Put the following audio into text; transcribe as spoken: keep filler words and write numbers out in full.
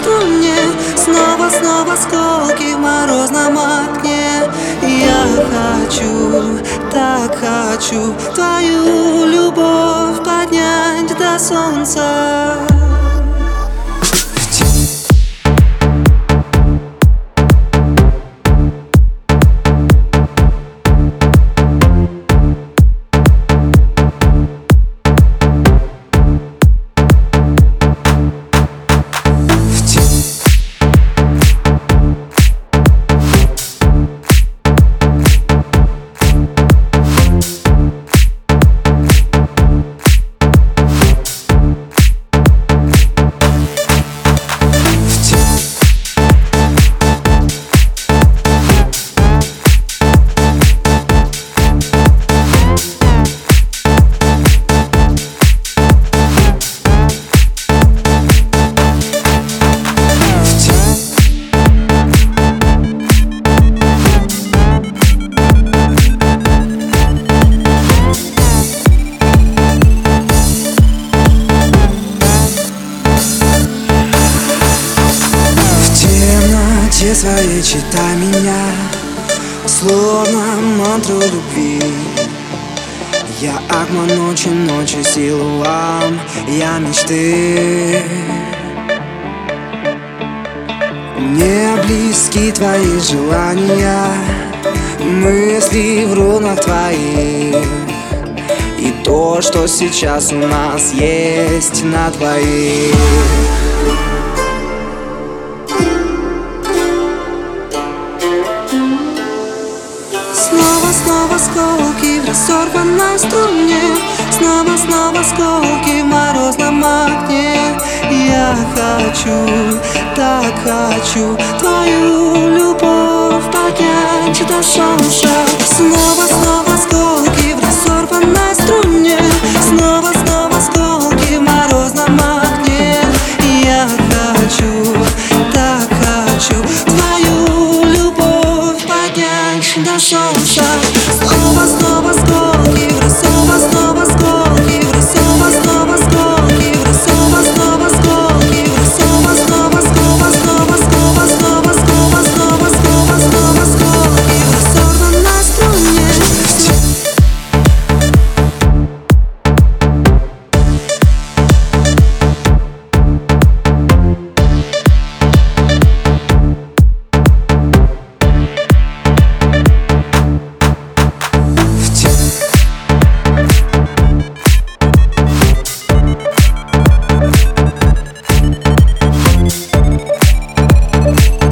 струне. Снова, снова осколки в морозном окне. Я хочу, так хочу твою любовь поднять до солнца. В своей читай меня, словно мантру любви. Я агма ночи, ночи силуам, я мечты. Мне близки твои желания, мысли в рунах твоих. И то, что сейчас у нас есть на двоих. Снова, снова осколки в разорванной струне. Снова, снова осколки в морозном окне. Я хочу, так хочу твою любовь поднять до солнца. Снова, снова осколки в разорванной струне. Снова, снова осколки в морозном окне. Я хочу, так хочу твою любовь поднять до солнца. Снова, снова осколки, снова, снова осколки, снова, снова осколки, снова, снова осколки, снова, снова, снова, снова, снова, снова, снова, снова, снова, снова осколки в разорванной струне. We'll be right back.